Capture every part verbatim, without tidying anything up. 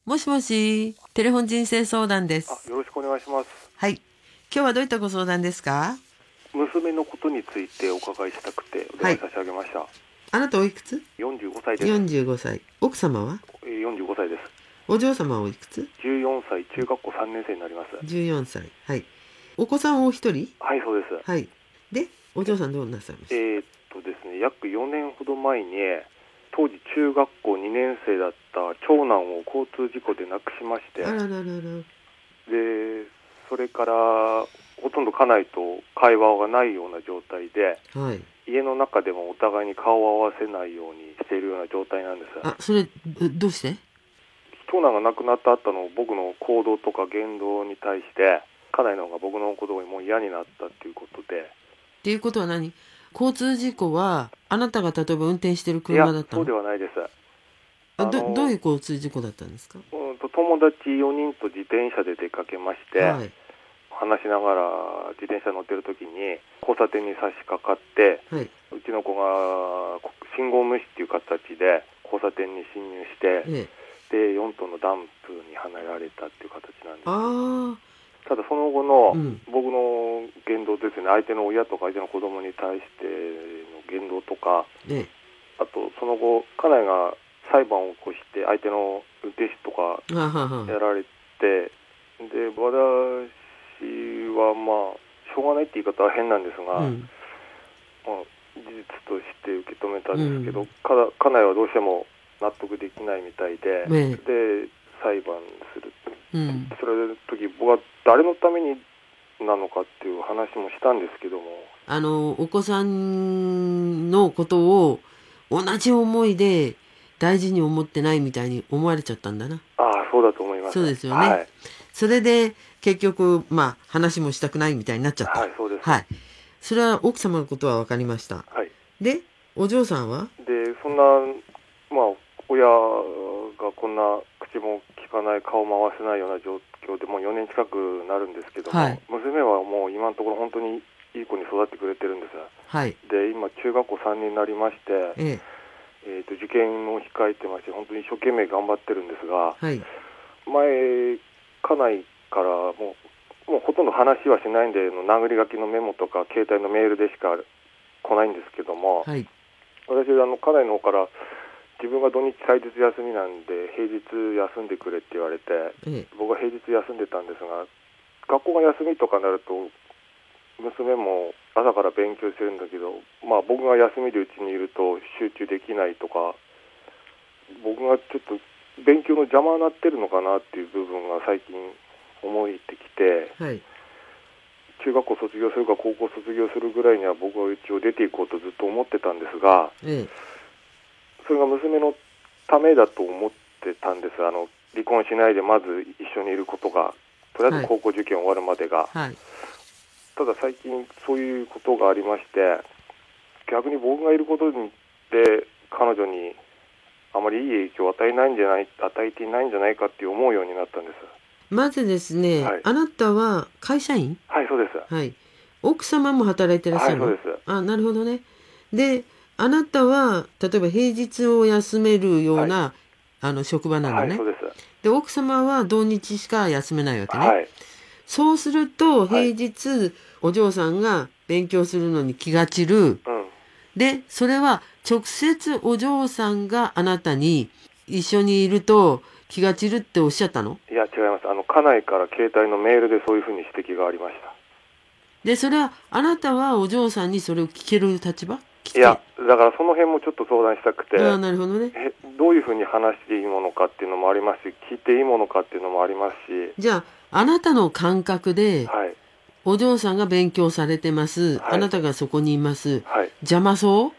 もしもし、テレフォン人生相談であ、 す。 よろしくお願いします。 はい。今日はどういったご相談ですか？ 娘のことについてお伺いしたくてお電話差し上げました。 あなたおいくつ？ よんじゅうごさいです。 よんじゅうごさい。奥様は？ えーよんじゅうごさいです。 お嬢様はおいくつ？ じゅうよんさい、中学校さんねん生になります。 じゅうよんさい。はい。お子さんお一人？ はい、そうです。 はい。で、お嬢さんどうなさいました？ えーっとですね、約よねんほど前に当時中学校にねん生だった長男を交通事故で亡くしまして、 あらららら。 でそれからほとんど家内と会話がないような状態で、 はい。 家の中でもお互いに顔を合わせないようにしているような状態なんです。 あ、それ、どどうして？ 長男が亡くなった後の僕の行動とか言動に対して家内の方が僕のことがもう嫌になったっていうことで。 っていうことは何？交通事故はあなたが例えば運転してるいや車だったの？ そうではないです。 ああのどどういう交通事故だったんですか？ うんと友達よにんと自転車で出かけまして、 はい。 話しながら自転車乗ってる時に交差点に差し掛かって、 はい。 うちの子が信号無視っていう形で交差点に進入して、 ええ。 でよんトンのダンプにはねられたっていう形なんです。 ああ。 ただその後のうん。 僕の言動ですね、相手の親とか相手の子供に対しての言動とか、 ええ。 あとその後家内が裁判を起こして相手の運転手とかははは。 やられて、で私はまあしょうがないって言い方は変なんですが、 うん。 まあ、事実として受け止めたんですけど、 うんか家内はどうしても納得できないみたいで、 ええ。 で裁判する。 うん。 それの時僕は誰のためになのかっていう話もしたんですけども、 あの、お子さんのことを同じ思いで大事に思ってないみたいに思われちゃったんだな。 ああそうだと思います。 そうですよね。 はい、 それで結局、まあ話もしたくないみたいになっちゃった。 はい、そうです。 はい。それは奥様のことは分かりました。 はい。 で、お嬢さんは？ でそんなまあ親がこんな口も聞かない顔も合わせないような状況でもうよねん近くなるんですけども、 はい。 娘はもう今のところ本当にいい子に育ってくれてるんです。 はい。 で今中学校さんねんになりまして、 ええ。 えーと受験を控えてまして本当に一生懸命頑張ってるんですが、 はい。 前家内からもうもうほとんど話はしないんでの殴り書きのメモとか携帯のメールでしか来ないんですけども、 はい。 私あの家内の方から自分が土日祭日休みなんで平日休んでくれって言われて、 ええ。 僕は平日休んでたんですが、学校が休みとかになると娘も朝から勉強してるんだけど、まあ、僕が休みでうちにいると集中できないとか、僕がちょっと勉強の邪魔になってるのかなっていう部分が最近思えてきて、 はい。 中学校卒業するか高校卒業するぐらいには僕は一応出ていこうとずっと思ってたんですが、 ええ。 それが娘のためだと思ってたんです。あの離婚しないでまず一緒にいることが、とりあえず高校受験終わるまでが、 はい。 ただ最近そういうことがありまして、逆に僕がいることで彼女にあまりいい影響を与えないんじゃない与えていないんじゃないかって思うようになったんです。 まずですね、 はい、 あなたは会社員？ はいそうです。 はい。奥様も働いてらっしゃるの？ はいそうです。 あ、なるほどね。で、あなたは例えば平日を休めるような、はい、あの職場なのね。 はいそうです。 で、奥様は土日しか休めないわけね。 はい、 そうすると平日、はい、お嬢さんが勉強するのに気が散る。うん、で、それは直接お嬢さんがあなたに一緒にいると気が散るっておっしゃったの？ いや違います。あの家内から携帯のメールでそういうふうに指摘がありました。 で、それはあなたはお嬢さんにそれを聞ける立場？ いやだからその辺もちょっと相談したくて、 あ、なるほどね。 えどういうふうに話していいものかっていうのもありますし、聞いていいものかっていうのもありますし。 じゃああなたの感覚で、 はい、 お嬢さんが勉強されてます、はい、あなたがそこにいます、 はい、 邪魔そう？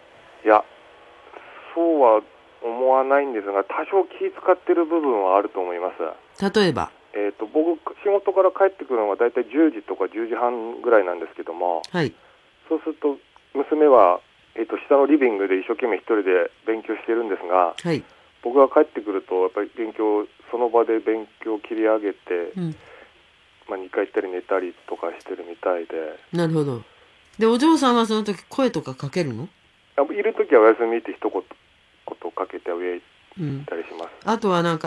いやそうは思わないんですが、多少気使ってる部分はあると思います。 例えば、 えーと、僕仕事から帰ってくるのがだいたいじゅうじとかじゅうじはんぐらいなんですけども、 はい、 そうすると娘は、えーと、下のリビングで一生懸命一人で勉強してるんですが、 はい、 僕が帰ってくるとやっぱり勉強その場で勉強を切り上げて、うん、まあ、にかい行ったり寝たりとかしてるみたいで。 なるほど。で、お嬢さんはその時声とかかけるの？ いる時はお休みって一言ことかけて上行ったりします、 うん、あとはなんか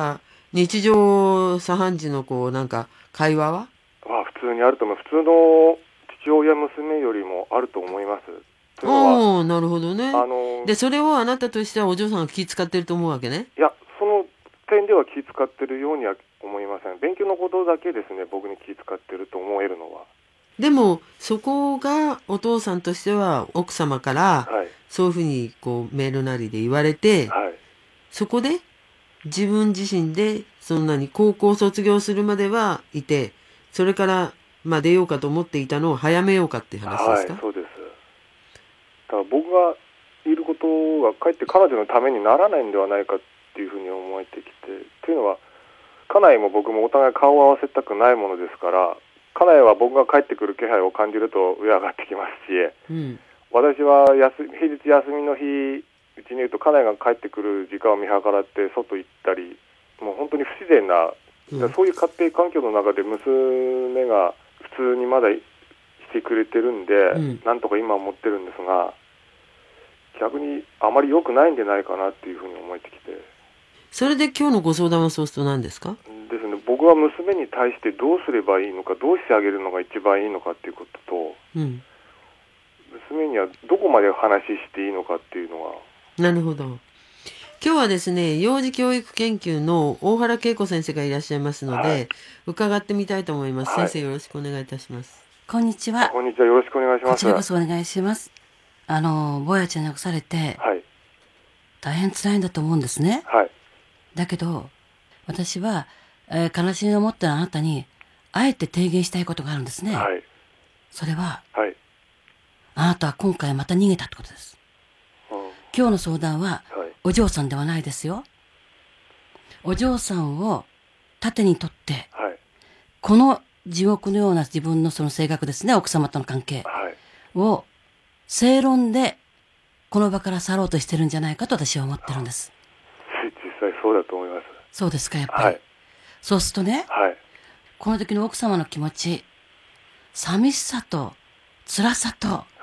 日常茶飯事のこうなんか会話はまあ普通にあると思う。普通の父親娘よりもあると思います。というのは、 ああ、なるほどね。 あので、それをあなたとしてはお嬢さんが気遣ってると思うわけね。 いや、その点では気遣ってるようには思いません。勉強のことだけですね、僕に気遣ってると思えるのは。 でも、そこがお父さんとしては奥様から、 はい、 そういうふうにこうメールなりで言われて、 はい、 そこで自分自身でそんなに高校卒業するまではいて、それからまあ出ようかと思っていたのを早めようかっていう話ですか？ はい、そうです。だから僕がいることがかえって彼女のためにならないんではないかっていうふうに思えてきて、というのは家内も僕もお互い顔を合わせたくないものですから、家内は僕が帰ってくる気配を感じると上上がってきますし、 うん、 私は休平日休みの日うちにいると家内が帰ってくる時間を見計らって外行ったり、もう本当に不自然な、うん、そういう家庭環境の中で娘が普通にまだしてくれてるんで、うん、なんとか今思ってるんですが、逆にあまり良くないんじゃないかなっていうふうに思えてきて。 それで今日のご相談はそうすると何ですか？ ですね、僕は娘に対してどうすればいいのか、どうしてあげるのが一番いいのかっていうことと、うん、娘にはどこまで話していいのかっていうのは。 なるほど。今日はですね、幼児教育研究の大原恵子先生がいらっしゃいますので、はい、伺ってみたいと思います。はい、先生よろしくお願いいたします。 こんにちは。 こんにちは、よろしくお願いします。 こちらこそお願いします。あのぼやちゃん亡くされて、はい、大変辛いんだと思うんですね。はい、だけど私は、えー、悲しみを持ってるあなたにあえて提言したいことがあるんですね。はい、それは、はい、あなたは今回また逃げたってことです。うん、今日の相談は、はい、お嬢さんではないですよ。お嬢さんを盾にとって、はい、この地獄のような自分のその性格ですね、奥様との関係を、はい、正論でこの場から去ろうとしてるんじゃないかと私は思ってるんです。 実際そうだと思います。 そうですか、やっぱり。はい、そうするとね、はい、この時の奥様の気持ち、寂しさと辛さと、はい、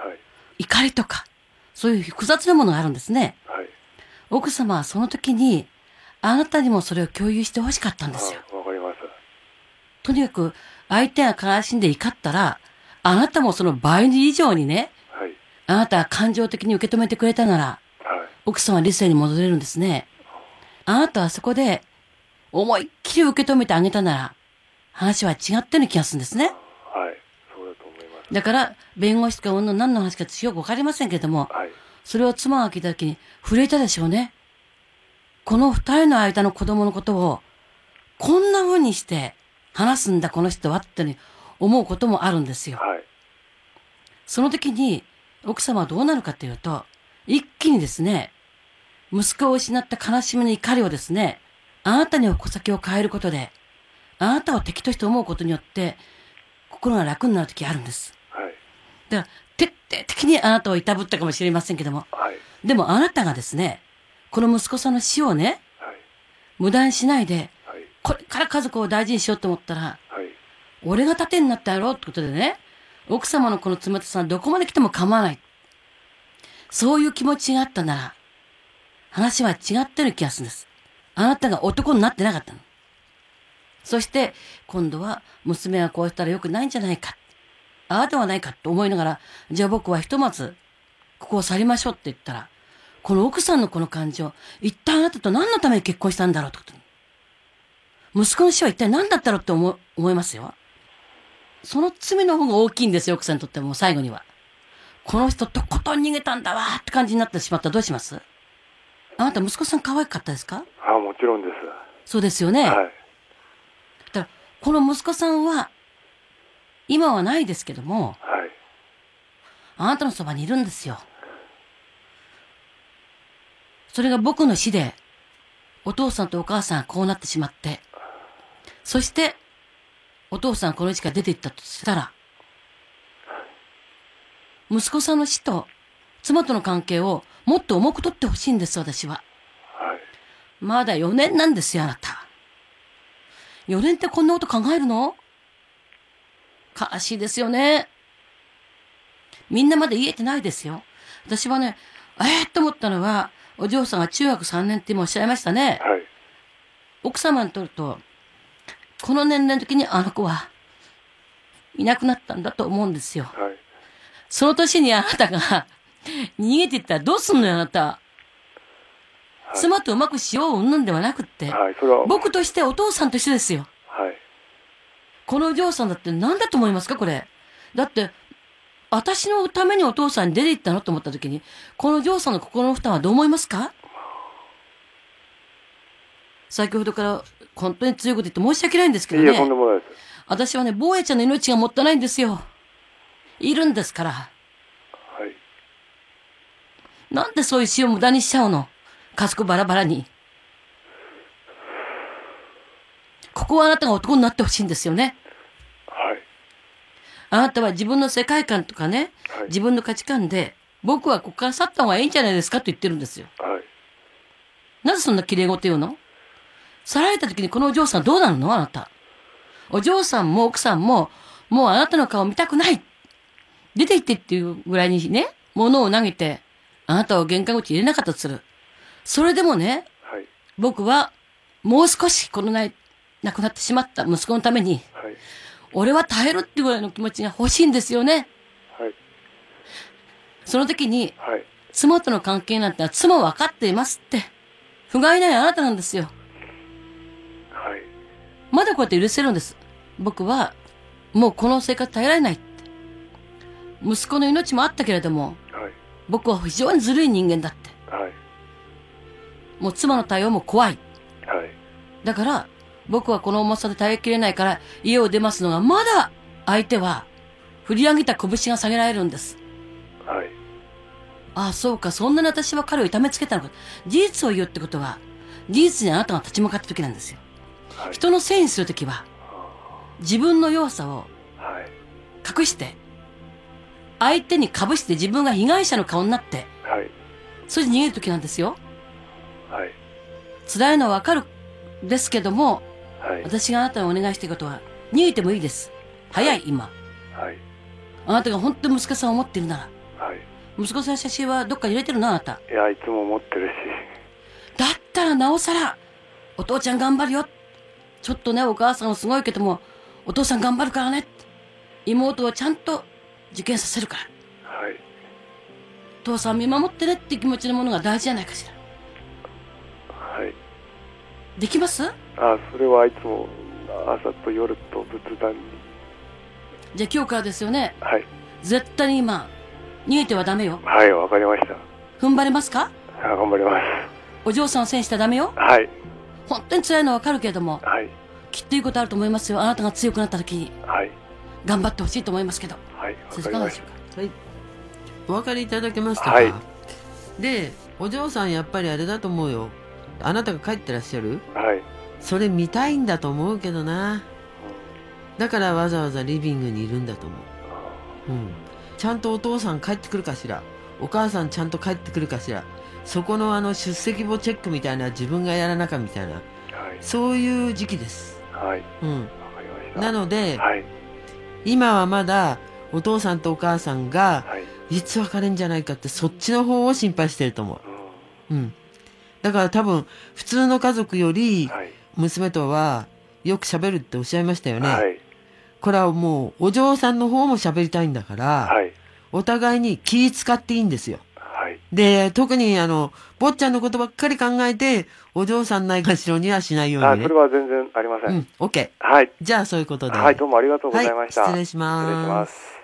怒りとか、そういう複雑なものがあるんですね。はい、奥様はその時にあなたにもそれを共有してほしかったんですよ。 わかります。 とにかく相手が悲しんで怒ったら、あなたもその倍以上にね、はい、あなたが感情的に受け止めてくれたなら、はい、奥様は理性に戻れるんですね。あなたはそこで思いっきり受け止めてあげたなら、話は違ったような気がするんですね。はい、 そうだと思います。 だから、弁護士とか何の話かよくわかりませんけれども、はい、それを妻が聞いたときに震えたでしょうね。この二人の間の子供のことを、こんな風にして話すんだこの人はって思うこともあるんですよ。はい、その時に、奥様はどうなるかというと、一気にですね、息子を失った悲しみの怒りをですね、あなたに矛先を変えることで、あなたを敵として思うことによって、心が楽になる時あるんです。はい、だから、徹底的にあなたをいたぶったかもしれませんけども、はい、でもあなたがですね、この息子さんの死をね、はい、無駄にしないで、はい、これから家族を大事にしようと思ったら、はい、俺が盾になってやろうってことでね、奥様のこの冷たさはどこまで来ても構わない。そういう気持ちがあったなら、話は違ってる気がするんです。あなたが男になってなかったの。そして、今度は娘がこうしたら良くないんじゃないか。あなたはないかと思いながら、じゃあ僕はひとまず、ここを去りましょうって言ったら、この奥さんのこの感情、一体あなたと何のために結婚したんだろうってこと。息子の死は一体何だったろうって思、思いますよ。その罪の方が大きいんですよ、奥さんにとっても最後には。この人とことん逃げたんだわーって感じになってしまったらどうします？あなた息子さん可愛かったですか？ ああ、もちろんです。 そうですよね。はい。だから、この息子さんは、今はないですけども、はい。あなたのそばにいるんですよ。それが僕の死で、お父さんとお母さんがこうなってしまって、そして、お父さんがこの家から出て行ったとしたら、息子さんの死と妻との関係をもっと重く取ってほしいんです、私は。はい。まだよねんなんですよ、あなた。よねんってこんなこと考えるの？悲しいですよね。みんなまだ言えてないですよ。私はね、えー、って思ったのは、お嬢さんが中学さんねんって今おっしゃいましたね。はい。 奥様にとると、この年齢の時にあの子はいなくなったんだと思うんですよ。 はい。 その年にあなたが逃げていったらどうすんのよ、あなた。はい、妻とうまくしよううんぬんではなくって、はい、それは僕としてお父さんとしてですよ。 はい。 このお嬢さんだって何だと思いますか、これ。だって、私のためにお父さんに出て行ったのと思った時に、このお嬢さんの心の負担はどう思いますか？先ほどから本当に強いこと言って申し訳ないんですけどね。 いや、とんでもないです。 私はね、坊やちゃんの命がもったいないんですよ。いるんですから。はい。なんでそういう死を無駄にしちゃうの？家族バラバラに。ここはあなたが男になってほしいんですよね。 はい。 あなたは自分の世界観とかね、はい、自分の価値観で、僕はここから去った方がいいんじゃないですかと言ってるんですよ。はい。なぜそんな綺麗事言うの？去られた時にこのお嬢さんどうなるの？あなた。お嬢さんも奥さんも、もうあなたの顔見たくない。出て行ってっていうぐらいにね、物を投げて、あなたを玄関口に入れなかったとする。それでもね、はい、僕はもう少しこのない亡くなってしまった息子のために、はい、俺は耐えるっていうぐらいの気持ちが欲しいんですよね。はい、その時に、はい、妻との関係なんてのは妻は分かっていますって。不甲斐ないあなたなんですよ。はい、まだこうやって許せるんです。僕はもうこの生活耐えられないって。息子の命もあったけれども、はい、僕は非常にずるい人間だって。はい、もう妻の対応も怖い。はい、だから、僕はこの重さで耐えきれないから家を出ますのが、まだ相手は振り上げた拳が下げられるんです。はい。ああ、そうか、そんなに私は彼を痛めつけたのか。事実を言うってことは、事実にあなたが立ち向かった時なんですよ。はい、人のせいにするときは、自分の弱さを隠して、相手にかぶして自分が被害者の顔になって、はい、それで逃げるときなんですよ。はい、辛いのはわかるですけども、はい、私があなたにお願いしていることは、逃げてもいいです。早い、今。はい、あなたが本当に息子さんを持っているなら、はい、息子さんの写真はどっかに入れてるのあなた。 いや、いつも持ってるし。 だったらなおさら、お父ちゃん頑張るよ。ちょっとね、お母さんはすごいけども、お父さん頑張るからね。妹はちゃんと受験させるから。はい。父さん見守ってねっていう気持ちのものが大事じゃないかしら。はい。できます？ あ、それはいつも朝と夜と仏壇に。 じゃあ今日からですよね。 はい。 絶対に今、逃げてはダメよ。 はい、わかりました。 踏ん張れますか？ あ、頑張ります。 お嬢さんをせんしたらダメよ。 はい。 本当に辛いのはわかるけれども、はい、きっといいことあると思いますよ。あなたが強くなった時に、はい、頑張ってほしいと思いますけど。 はい、 わかりました。 はい、お分かりいただけましたか？はい、で、お嬢さんやっぱりあれだと思うよ。あなたが帰ってらっしゃる？はい。それ見たいんだと思うけどな。だからわざわざリビングにいるんだと思う。うん。ちゃんとお父さん帰ってくるかしら。お母さんちゃんと帰ってくるかしら。そこのあの出席簿チェックみたいな自分がやらなかみたいな、はい、そういう時期です。はい。うん。わかりました。なので、はい、今はまだお父さんとお母さんがいつ別れんじゃないかってそっちの方を心配してると思う。うん。うん、だから多分普通の家族より娘とはよく喋るっておっしゃいましたよね。はい。これはもうお嬢さんの方も喋りたいんだから、はい、お互いに気使っていいんですよ。で、特にあの、坊ちゃんのことばっかり考えて、お嬢さんないがしろにはしないようにね。 あ、それは全然ありません。 うん、OK。 はい。 じゃあそういうことで。 はい、どうもありがとうございました。 はい、失礼します。 失礼します。